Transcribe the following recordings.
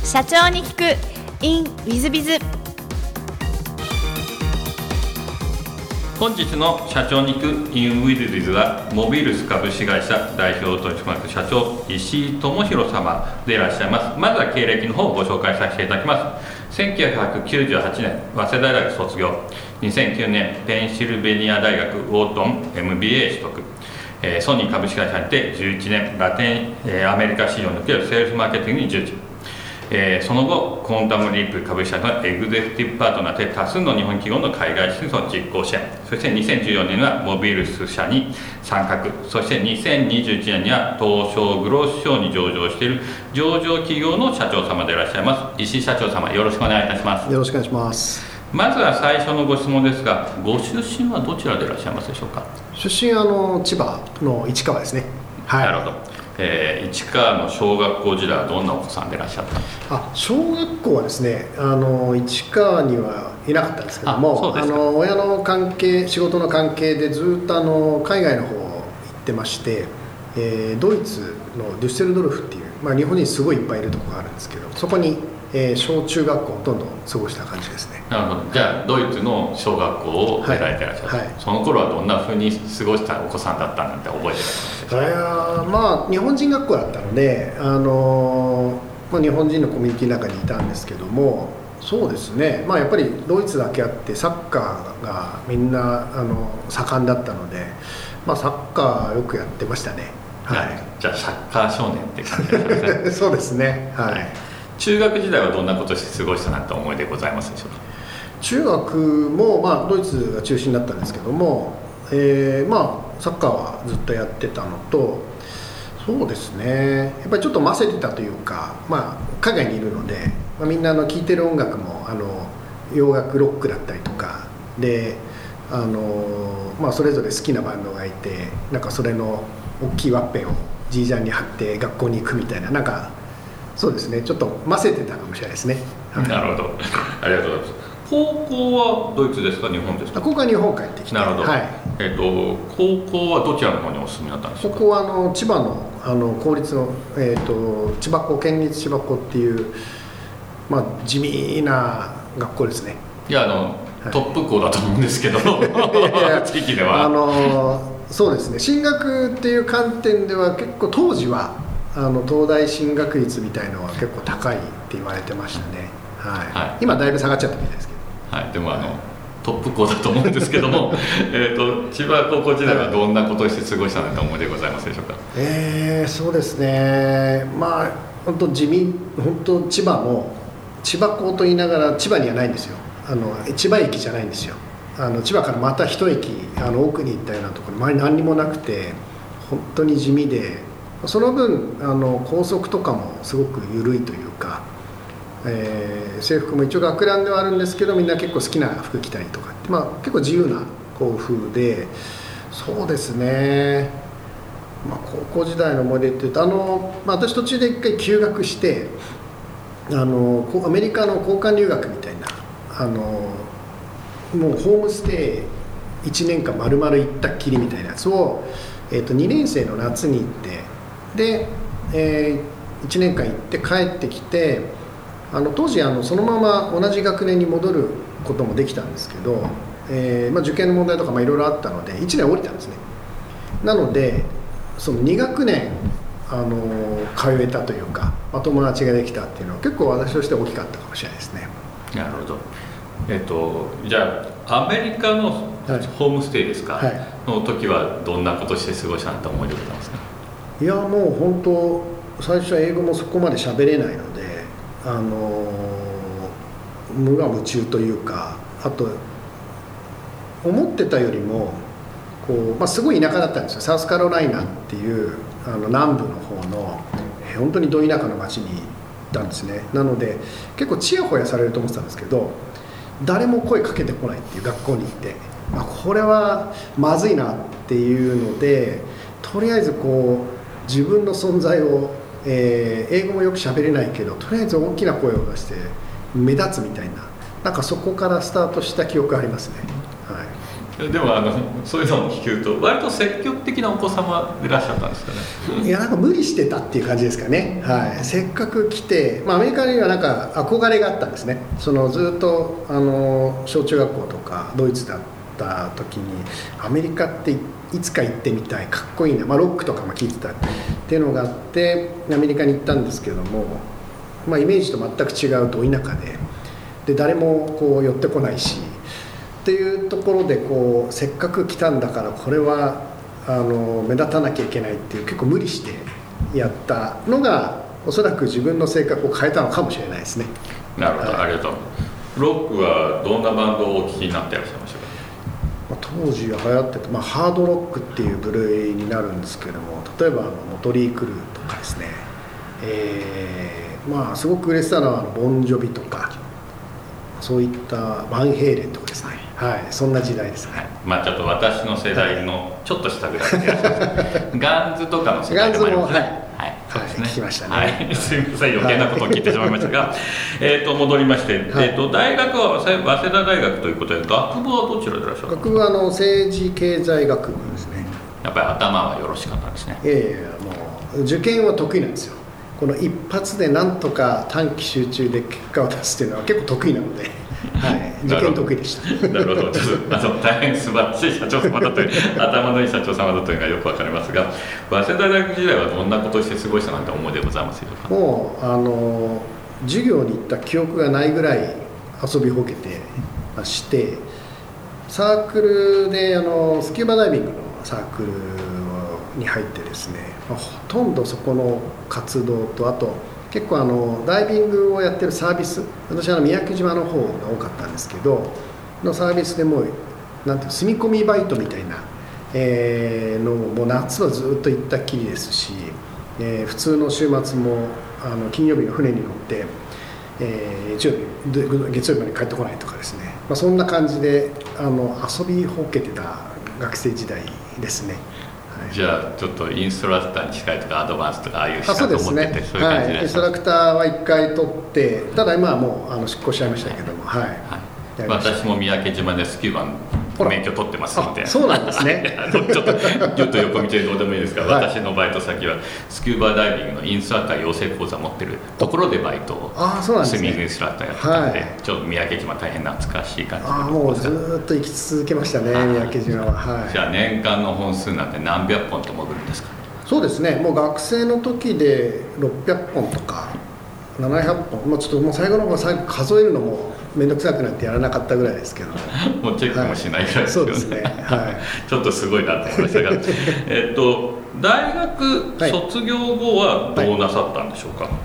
社長に聞く in ウィズビズ。 本日の社長に聞く in ウィズビズは、モビルス株式会社代表取締役社長石井智弘様でいらっしゃいます。まずは経歴の方をご紹介させていただきます。1998年早稲田大学卒業、2009年ペンシルベニア大学ウォートン MBA 取得、ソニー株式会社にて11年ラテンアメリカ市場におけるセールスマーケティングに従事、その後コンタムリープ株式会社のエグゼクティブパートナーで多数の日本企業の海外進出を実行支援、そして2014年にはモビルス社に参画、そして2021年には東証グロース賞に上場している上場企業の社長様でいらっしゃいます。石井社長様、よろしくお願いいたします。 よろしくお願いします。 まずは最初のご質問ですが、ご出身はどちらでいらっしゃいますでしょうか？ 出身千葉の市川ですね。 はい、なるほど。市川の小学校時代はどんなお子さんでいらっしゃったんですか？ 小学校はですね、市川にはいなかったんですけども、親の関係、仕事の関係でずっと海外の方行ってまして、ドイツのデュッセルドルフっていう、日本にすごいいっぱいいるところがあるんですけど、そこに小中学校ほとんど過ごした感じですね。 なるほど。じゃあドイツの小学校を出られていらっしゃる、その頃はどんなふうに過ごしたお子さんだったなんて覚えてらっしゃいますか？ 日本人学校だったので、日本人のコミュニティの中にいたんですけども、そうですね、やっぱりドイツだけあってサッカーがみんな盛んだったので、サッカーよくやってましたね。 じゃあサッカー少年って感じですね。 そうですね。 中学時代はどんなことして過ごしたなんて思いでございますでしょうか？ 中学も、ドイツが中心だったんですけども、サッカーはずっとやってたのと、そうですね、やっぱりちょっとませてたというか、海外にいるので、みんな聴いてる音楽も洋楽ロックだったりとかで、それぞれ好きなバンドがいて、それの大きいワッペンをじいちゃんに貼って学校に行くみたいな、そうですね、ちょっとませてたかもしれないですね。 なるほど、ありがとうございます。高校はドイツですか、日本ですか？ 高校は日本帰ってきて。 なるほど。高校はどちらの方にお住みだったんですか？ ここは千葉の公立の、千葉校、県立千葉校っていう、地味な学校ですね。 いやトップ校だと思うんですけど地域ではそうですね、進学っていう観点では結構当時は東大進学率みたいのは結構高いって言われてましたね。今だいぶ下がっちゃったみたいですけど、 でもトップ校だと思うんですけども千葉高校時代はどんなことをして過ごしたなんて思いでございますでしょうか？ そうですね、本当地味、本当千葉も千葉校と言いながら千葉にはないんですよ。千葉駅じゃないんですよ。千葉からまた一駅奥に行ったようなところ、周り何にもなくて本当に地味で、その分校則とかもすごく緩いというか、制服も一応学ランではあるんですけど、みんな結構好きな服着たりとか、結構自由な校風で、そうですね、高校時代の思い出っていうと、私途中で一回休学して、アメリカの交換留学みたいな、もうホームステイ1年間丸々行ったっきりみたいなやつを、2年生の夏に行って、で、1年間行って帰ってきて、当時そのまま同じ学年に戻ることもできたんですけど、受験の問題とかいろいろあったので1年降りたんですね。なのでその2学年通えたというか、友達ができたっていうのは結構私として大きかったかもしれないですね。 なるほど。じゃあアメリカのホームステイですか、の時はどんなことして過ごしたんだと思いでございますか？ いや、もう本当最初は英語もそこまで喋れないので、無我夢中というか、あと思ってたよりもすごい田舎だったんですよ。サウスカロライナっていう南部の方の本当にど田舎の町に行ったんですね。なので結構ちやほやされると思ってたんですけど、誰も声かけてこないっていう学校に行って、これはまずいなっていうので、とりあえず自分の存在を、英語もよく喋れないけど、とりあえず大きな声を出して目立つみたいな、そこからスタートした記憶がありますね。 でもそういうのを聞くと割と積極的なお子様でいらっしゃったんですかね。 いやなんか無理してたっていう感じですかね、はい、せっかく来て、アメリカにはなんか憧れがあったんですね。ずっと小中学校とかドイツだった時にアメリカっていつか行ってみたい、かっこいいな、ロックとかも聴いてたっていうのがあってアメリカに行ったんですけども、イメージと全く違うど田舎で誰もこう寄ってこないしっていうところでせっかく来たんだからこれは目立たなきゃいけないっていう結構無理してやったのがおそらく自分の性格を変えたのかもしれないですね。 なるほど、はい、ありがとう。ロックはどんなバンドをお聴きになっていらっしゃいましたか？ 当時流行ってた、ハードロックっていう部類になるんですけども、例えばモトリー・クルーとかですね、すごく嬉しさのはボンジョビとかそういったバンヘイレンとかですね、はい、そんな時代ですね。 ちょっと私の世代のちょっと下ぐらいでいらっしゃいますガンズとかの世代でもありますね。そうですね、 聞きましたね。 すみません、余計なことを聞いてしまいましたが、戻りまして、大学は早稲田大学ということで、学部はどちらでいらっしゃる？ 学部は政治経済学部ですね。 やっぱり頭はよろしかったんですね。 もう受験は得意なんですよ。この一発でなんとか短期集中で結果を出すっていうのは結構得意なので、はい、受験得意でした。 なるほど、大変素晴らしい社長様だという頭のいい社長様だというのがよくわかりますが、早稲田大学時代はどんなことをして過ごしたなんて思いでございますでしょうか？ もう授業に行った記憶がないぐらい遊びほうけてまして、サークルでスキューバダイビングのサークルに入ってですね、ほとんどそこの活動と、あと結構ダイビングをやってるサービス、私三宅島の方が多かったんですけどのサービスでもなんていう住み込みバイトみたいな、のもう夏はずっと行ったっきりですし、普通の週末も金曜日の船に乗って、月曜日まで帰ってこないとかですね、そんな感じで遊びほうけてた学生時代ですね。 じゃあちょっとインストラクターに近いとかアドバンスとかああいう資格を持ってて、そういう感じで、 インストラクターは1回取って、ただ今はもう出向しちゃいましたけども、 私も三宅島でスキューバの免許取ってますので。 そうなんですね。 ちょっと横道でどうでもいいですが、私のバイト先はスキューバダイビングのインストラクター養成講座を持ってるところでバイトをスイミングインストラクターやってたんで、ちょっと三宅島大変懐かしい感じでもうずっと生き続けましたね、三宅島は。 じゃあ年間の本数なんて何百本と潜るんですか？ そうですね、もう学生の時で600本とか700本、ちょっともう最後の方数えるのも面倒くさくなってやらなかったぐらいですけどもうチェックもしないぐらいですけどね、 そうですね、 ちょっとすごいなと思いましたが大学卒業後はどうなさったんでしょうか？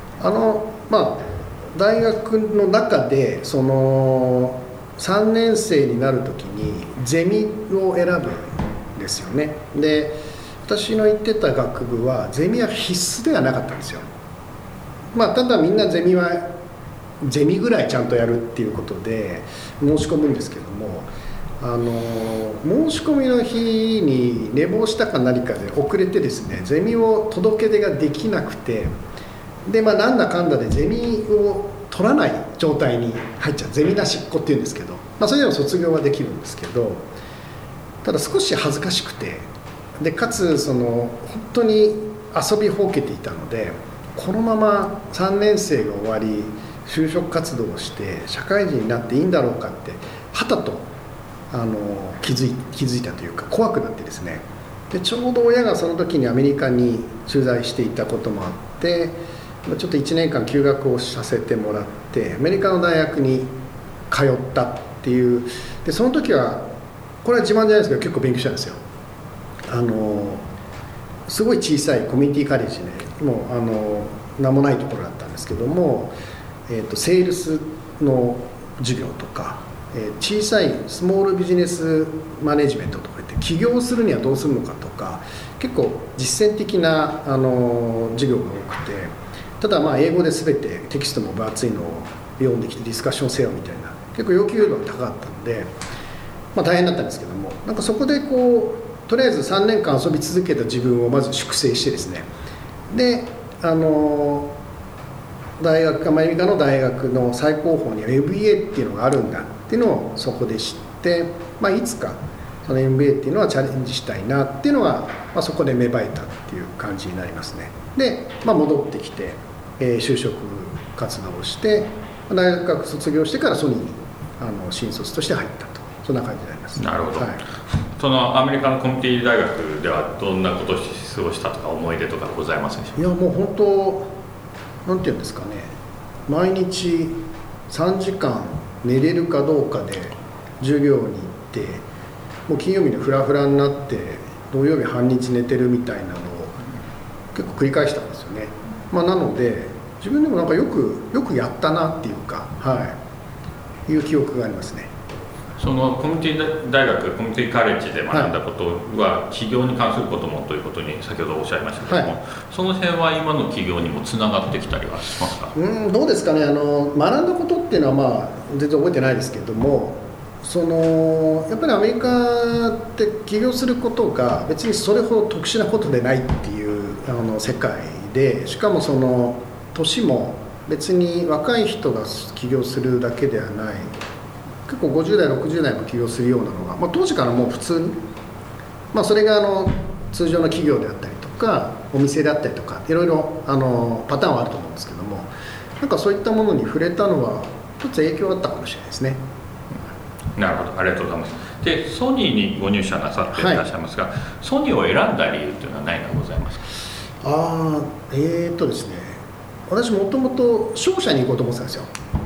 大学の中で3年生になる時にゼミを選ぶんですよね。で、私の行ってた学部はゼミは必須ではなかったんですよ。ただみんなゼミぐらいちゃんとやるっていうことで申し込むんですけども、申し込みの日に寝坊したか何かで遅れてですね、ゼミを届け出ができなくて、でなんだかんだでゼミを取らない状態に入っちゃう、ゼミなしっこっていうんですけど、それでも卒業はできるんですけど、ただ少し恥ずかしくて、でかつ本当に遊びほうけていたので、このまま3年生が終わり就職活動をして社会人になっていいんだろうかってはたと気づいたというか、怖くなってですね、でちょうど親がその時にアメリカに駐在していたこともあって、ちょっと1年間休学をさせてもらってアメリカの大学に通ったっていう。でその時はこれは自慢じゃないですけど結構勉強したんですよ。すごい小さいコミュニティカレッジで、もう名もないところだったんですけども、セールスの授業とか、小さいスモールビジネスマネジメントとか言って起業するにはどうするのかとか、結構実践的な授業が多くて、ただ英語で全てテキストも分厚いのを読んできてディスカッションせよみたいな、結構要求度が高かったので、大変だったんですけども、そこでとりあえず3年間遊び続けた自分をまず粛清してですね、でアメリカの大学の最高峰には MBA っていうのがあるんだっていうのをそこで知って、 いつかその MBA っていうのはチャレンジしたいなっていうのが、そこで芽生えたっていう感じになりますね。で、戻ってきて、就職活動をして大学卒業してからソニーに新卒として入ったと、そんな感じになります。 なるほど、 はい、 そのアメリカのコミュニティ大学ではどんなことを過ごしたとか思い出とかございますでしょうか？ いや、もう本当なんていうんですかね、毎日3時間寝れるかどうかで授業に行って、もう金曜日にフラフラになって土曜日半日寝てるみたいなのを結構繰り返したんですよね。なので自分でもなんかよくやったなっていうか、いう記憶がありますね。 そのコミュニティ大学、コミュニティカレッジで学んだことは、企業に関することもということに先ほどおっしゃいましたけども、その辺は今の企業にもつながってきたりはしますか？ どうですかね。学んだことっていうのは全然覚えてないですけども、やっぱりアメリカって起業することが別にそれほど特殊なことでないっていう世界で、しかも年も別に若い人が起業するだけではない、結構50代60代も起業するようなのが、当時からもう普通に、それが通常の企業であったりとかお店であったりとかいろいろパターンはあると思うんですけども、なんかそういったものに触れたのは一つ影響あったかもしれないですね。 なるほど、ありがとうございます。で、ソニーにご入社なさっていらっしゃいますが、ソニーを選んだ理由というのは何がございますか？ ですね、私もともと商社に行こうと思ってたんですよ。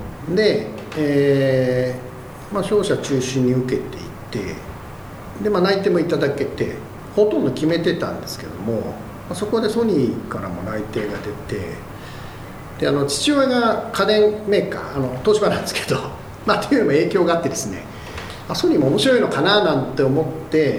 で、商社中心に受けていて、で、内定もいただけてほとんど決めてたんですけども、そこでソニーからも内定が出て、で父親が家電メーカー東芝なんですけど、っていうのも影響があってですね、ソニーも面白いのかななんて思って、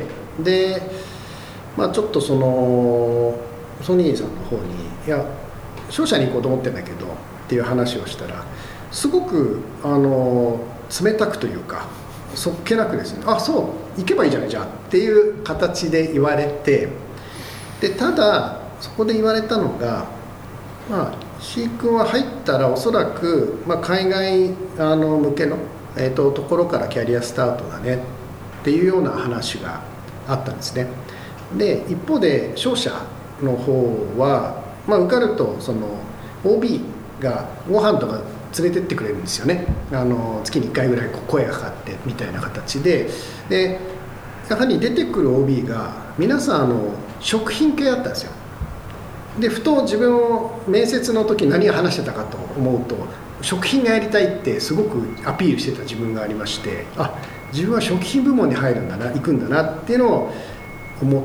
で、ちょっとソニーさんの方に、いや商社に行こうと思ってるんだけどっていう話をしたら、すごく冷たくというかそっけなくですね、そう行けばいいじゃないじゃあっていう形で言われて、でただそこで言われたのが、石井君は入ったらおそらく、海外向けの、ところからキャリアスタートだねっていうような話があったんですね。で一方で商社の方は、受かるとOB がご飯とか連れてってくれるんですよね。月に1回ぐらい声がかかってみたいな形で、やはり出てくる OB が皆さん食品系だったんですよ。でふと自分を面接の時何を話してたかと思うと、食品がやりたいってすごくアピールしてた自分がありまして、自分は食品部門に入るんだな、行くんだなっていうのを思って、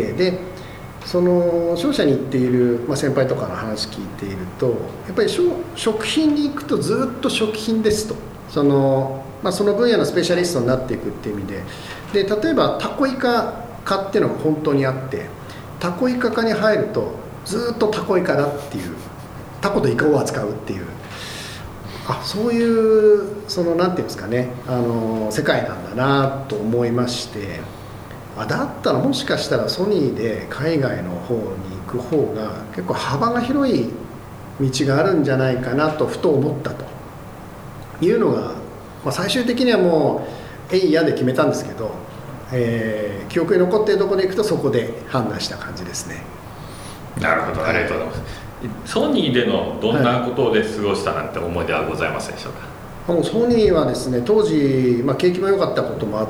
で商社に行っている、先輩とかの話聞いていると、やっぱり食品に行くとずっと食品ですと、その分野のスペシャリストになっていくっていう意味で、例えばタコイカ科っていうのが本当にあって、タコイカ科に入るとずっとタコイカだっていう、タコとイカを扱うっていう、そういうなんていうんですかね、世界なんだなと思いまして、だったらもしかしたらソニーで海外の方に行く方が結構幅が広い道があるんじゃないかなとふと思ったというのが、最終的にはもう嫌で決めたんですけど、記憶に残っているところで行くとそこで判断した感じですね。 なるほど、ありがとうございます。ソニーでのどんなことで過ごしたなんて思い出はございますでしょうか？ ソニーはですね、当時、景気も良かったこともあって、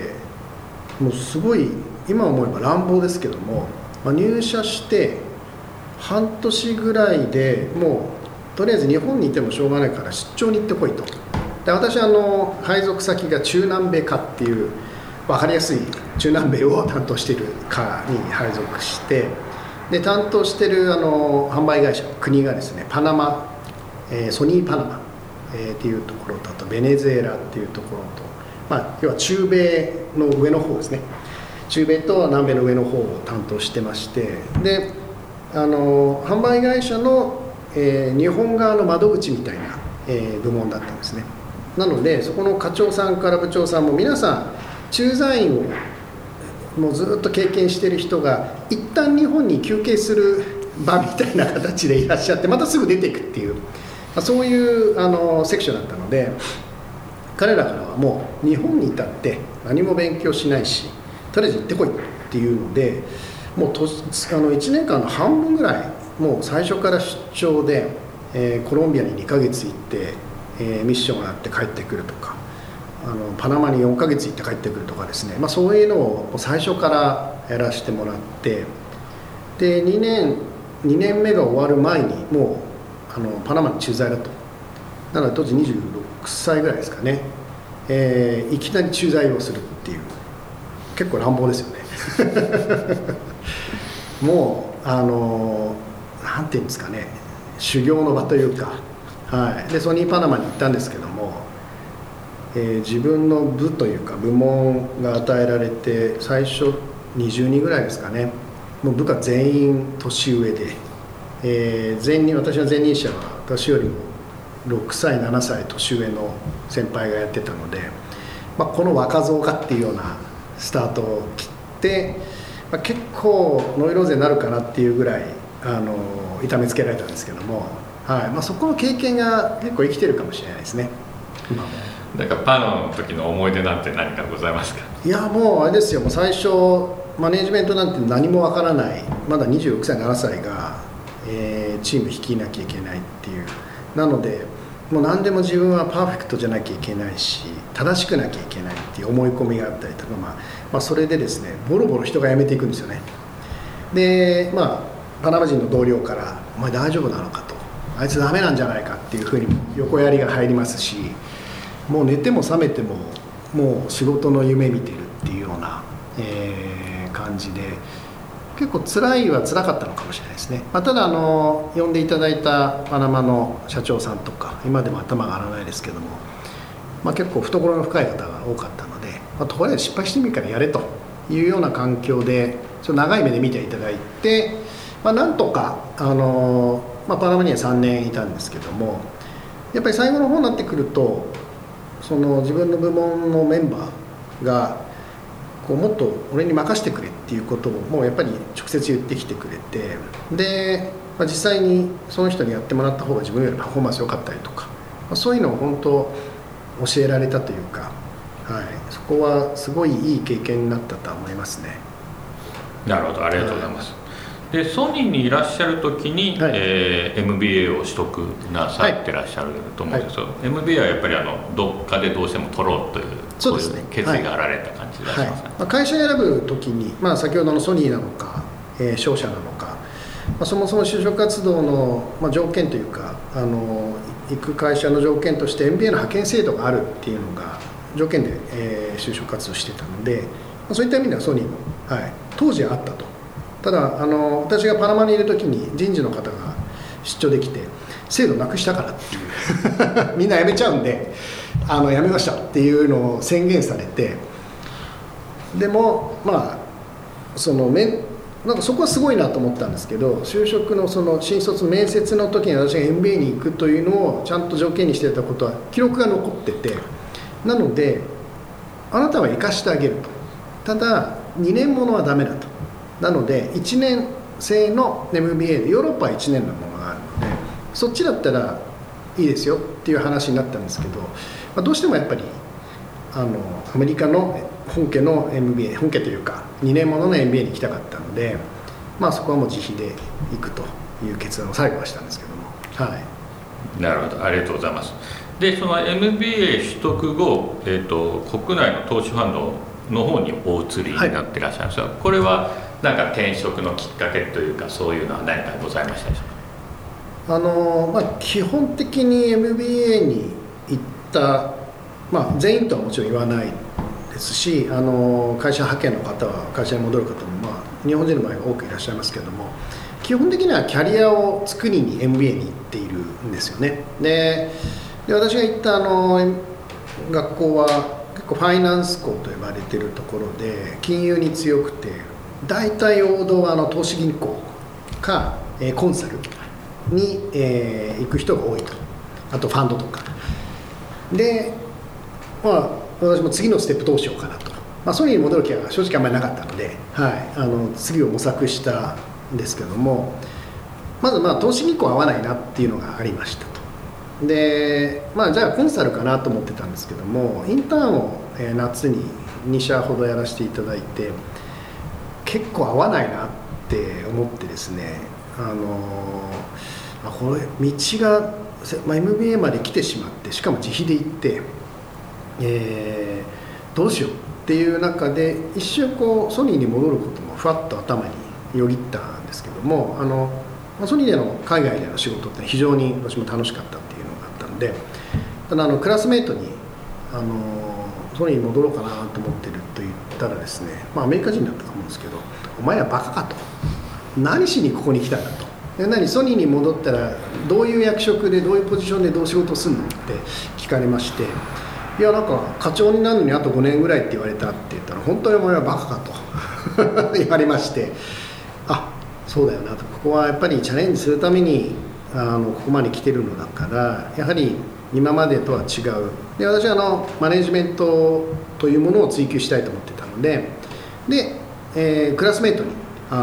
もうすごい今思えば乱暴ですけども、入社して半年ぐらいでもうとりあえず日本にいてもしょうがないから出張に行ってこいと。で私配属先が中南米課っていう分かりやすい中南米を担当している課に配属して、で担当している販売会社国がですね、パナマ、ソニーパナマ、っていうところと、あとベネズエラっていうところと、要は中米の上の方ですね、中米と南米の上の方を担当してまして、で販売会社の、日本側の窓口みたいな、部門だったんですね。なのでそこの課長さんから部長さんも皆さん駐在員をもうずっと経験している人が一旦日本に休憩する場みたいな形でいらっしゃって、またすぐ出ていくっていう、そういうセクションだったので、 彼らからはもう日本に至って何も勉強しないしとりあえず行ってこいっていうので、もう1年間の半分ぐらいもう最初から出張で、コロンビアに2ヶ月行って、ミッションがあって帰ってくるとか、パナマに4ヶ月行って帰ってくるとかですね、そういうのを最初からやらせてもらって、で2年目が終わる前にもうパナマに駐在だと。なので当時26歳ぐらいですかね、いきなり駐在をするっていう、結構乱暴ですよねもうなんていうんですかね、修行の場というか、でソニーパナマに行ったんですけども、自分の部というか部門が与えられて、最初20人ぐらいですかね、もう部下全員年上で、私は前任者は私よりも6歳7歳年上の先輩がやってたので、この若造かっていうようなスタートを切って、結構ノイローゼになるかなっていうぐらい痛めつけられたんですけども、そこの経験が結構生きてるかもしれないですね。 なんかパナマの時の思い出なんて何かございますか？ いやもうあれですよ、もう最初マネージメントなんて何もわからない、まだ26歳7歳が、チーム率いなきゃいけないっていう、なのでもう何でも自分はパーフェクトじゃなきゃいけないし正しくなきゃいけないっていう思い込みがあったりとか、それでですねボロボロ人が辞めていくんですよね。でパナマ人の同僚から「お前大丈夫なのか」と「あいつダメなんじゃないか」っていうふうに横やりが入りますし、もう寝ても覚めてももう仕事の夢見てるっていうような、感じで、結構辛かったのかもしれないですね。ただ呼んでいただいたパナマの社長さんとか今でも頭が上がらないですけども、結構懐の深い方が多かったので、とりあえず失敗してみるからやれというような環境でちょっと長い目で見ていただいて、なんとかパナマには3年いたんですけども、やっぱり最後の方になってくるとその自分の部門のメンバーがもっと俺に任せてくれっていうことをもうやっぱり直接言ってきてくれて、で、実際にその人にやってもらった方が自分よりパフォーマンス良かったりとか、そういうのを本当教えられたというか、そこはすごいいい経験になったと思いますね。 なるほど、ありがとうございます。でソニーにいらっしゃる時に、MBA を取得なさってらっしゃると思うんですけど、MBA はやっぱりどっかでどうしても取ろうという、そういう決意があられた感じでいらっしゃいますか？ 会社を選ぶ時に、先ほどのソニーなのか、商社なのか、そもそも就職活動の、条件というか行く会社の条件として MBA の派遣制度があるっていうのが条件で、就職活動してたので、そういった意味ではソニーも、当時はあったと。ただ私がパナマにいる時に人事の方が出張できて制度なくしたからっていうみんな辞めちゃうんで辞めましたっていうのを宣言されて、でもなんかそこはすごいなと思ったんですけど、就職のその新卒面接の時に私が MBA に行くというのをちゃんと条件にしてたことは記録が残ってて、なのであなたは生かしてあげると、ただ2年ものはダメだと。なので1年生の MBA でヨーロッパは1年のものがあるので、そっちだったらいいですよっていう話になったんですけど、どうしてもやっぱりアメリカの本家の MBA、 本家というか2年ものの MBA に行きたかったので、そこはもう自費で行くという決断を最後はしたんですけども、 なるほど、ありがとうございます。でその MBA 取得後、国内の投資ファンドの方にお移りになっていらっしゃるんですが、これはなんか転職のきっかけというかそういうのは何かございましたでしょうか？ 基本的に MBA に行った、全員とはもちろん言わないですし、会社派遣の方は会社に戻る方も、日本人の場合は多くいらっしゃいますけども、基本的にはキャリアを作りに MBA に行っているんですよね。で私が行った学校は結構ファイナンス校と呼ばれているところで金融に強くて、大体王道は投資銀行かコンサルに行く人が多いと。あとファンドとかで、私も次のステップどうしようかなと、ソニーに戻る気は正直あんまりなかったので、次を模索したんですけども、まず投資銀行合わないなっていうのがありましたと。 でじゃあコンサルかなと思ってたんですけども、インターンを、夏に2社ほどやらせていただいて、結構合わないなって思ってですね、これ道が、MBA まで来てしまって、しかも自費で行って、どうしようっていう中で一瞬ソニーに戻ることもふわっと頭によぎったんですけども、ソニーでの海外での仕事って非常に私も楽しかったっていうのがあったんで、ただクラスメートにソニーに戻ろうかなと思ってると言ったらですね、アメリカ人だったと思うんですけど、お前らバカかと、何しにここに来たんだと、ソニーに戻ったらどういう役職でどういうポジションでどう仕事するのって聞かれまして、いや課長になるのにあと5年ぐらいって言われたって言ったら、本当にお前はバカかと言われまして、そうだよなと、ここはやっぱりチャレンジするためにここまで来てるのだから、やはり今までとは違う。で、私はマネジメントというものを追求したいと思ってたので、クラスメートに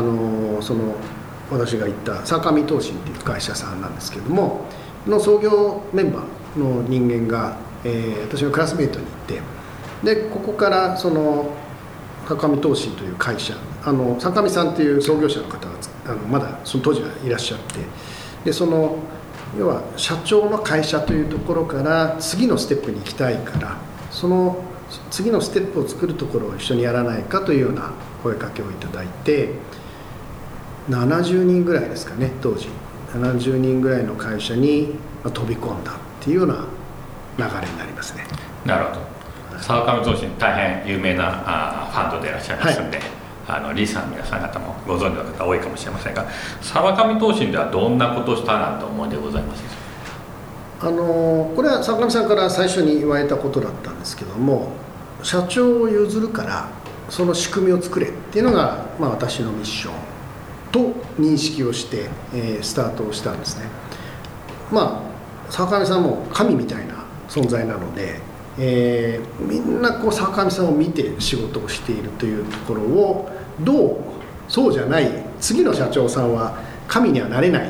私が行った坂上投信っていう会社さんなんですけども、の創業メンバーの人間が、私のクラスメートに行って、でここから坂上投信という会社、坂上さんという創業者の方がまだその当時はいらっしゃって、で要は社長の会社というところから次のステップに行きたいから、その次のステップを作るところを一緒にやらないかというような声かけをいただいて、70人ぐらいですかね、当時70人ぐらいの会社に飛び込んだっていうような流れになりますね。 なるほど。沢上投信、大変有名なファンドでいらっしゃいますので、リーさん皆さん方もご存知の方多いかもしれませんが、沢上投信ではどんなことをしたなと思いでございますか？ これは沢上さんから最初に言われたことだったんですけども、社長を譲るからその仕組みを作れっていうのが、私のミッションと認識をして、スタートをしたんですね。沢上さんも神みたいな存在なので、みんな沢上さんを見て仕事をしているというところを、そうじゃない次の社長さんは神にはなれない、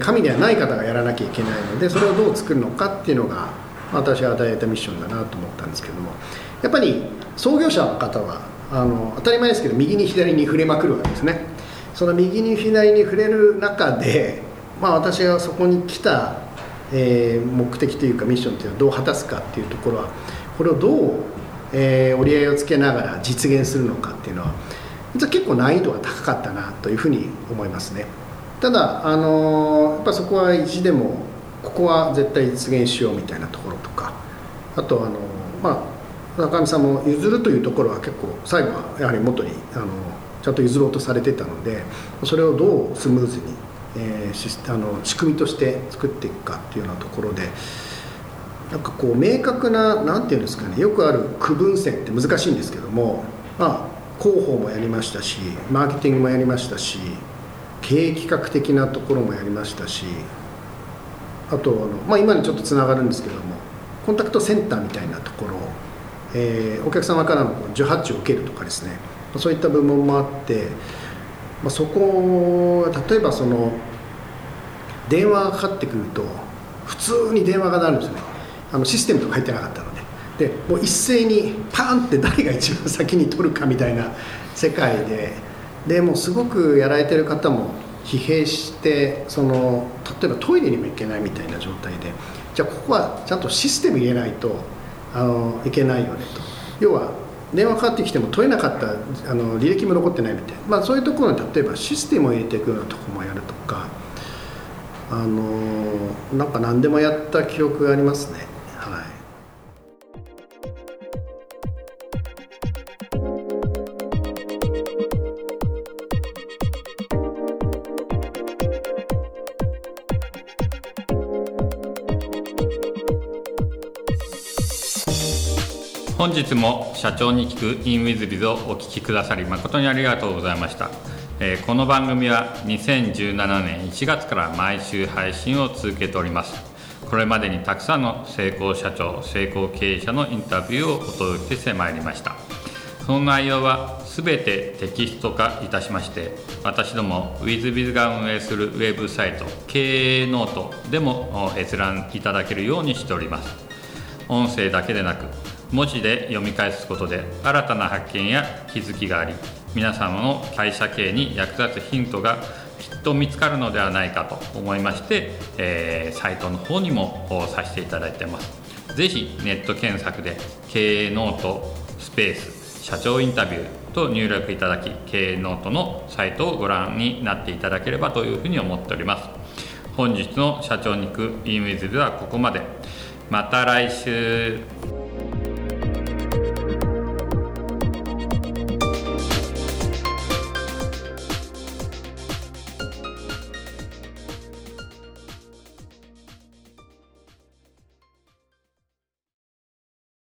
神ではない方がやらなきゃいけないので、それをどう作るのかっていうのが私が与えたミッションだなと思ったんですけども、やっぱり創業者の方は当たり前ですけど右に左に触れまくるわけですね。その右に左に触れる中で、私がそこに来た目的というかミッションというのはどう果たすかっていうところは、これをどう、折り合いをつけながら実現するのかっていうのは実は結構難易度が高かったなというふうに思いますね。ただやっぱそこは意地でもここは絶対実現しようみたいなところとか、あと中上さんも譲るというところは結構最後はやはり元にちゃんと譲ろうとされてたので、それをどうスムーズに仕組みとして作っていくかっていうようなところで、明確ななんていうんですかね、よくある区分線って難しいんですけども、広報もやりましたし、マーケティングもやりましたし、経営企画的なところもやりましたし、あと今にちょっとつながるんですけども、コンタクトセンターみたいなところを、お客様からの受発注を受けるとかですね、そういった部門もあって、そこ例えば電話がかかってくると普通に電話が鳴るんですよね。システムとか入ってなかったので、もう一斉にパーンって誰が一番先に取るかみたいな世界で、もうすごくやられてる方も疲弊して、例えばトイレにも行けないみたいな状態で、じゃあここはちゃんとシステム入れないといけないよねと。要は電話かかってきても取れなかった履歴も残ってないみたいな、そういうところに例えばシステムを入れていくようなところもやるとか、何でもやった記憶がありますね。はい。 本日も社長に聞く InWithBiz をお聞きくださり誠にありがとうございました。この番組は2017年1月から毎週配信を続けております。これまでにたくさんの成功社長、成功経営者のインタビューをお届けしてまいりました。その内容は全てテキスト化いたしまして、私ども WithBiz が運営するウェブサイト経営ノートでも閲覧いただけるようにしております。音声だけでなく文字で読み返すことで新たな発見や気づきがあり、皆様の会社経営に役立つヒントがきっと見つかるのではないかと思いまして、サイトの方にもさせていただいています。ぜひネット検索で経営ノートスペース社長インタビューと入力いただき、経営ノートのサイトをご覧になっていただければというふうに思っております。本日の社長に行く in with ではここまで。また来週。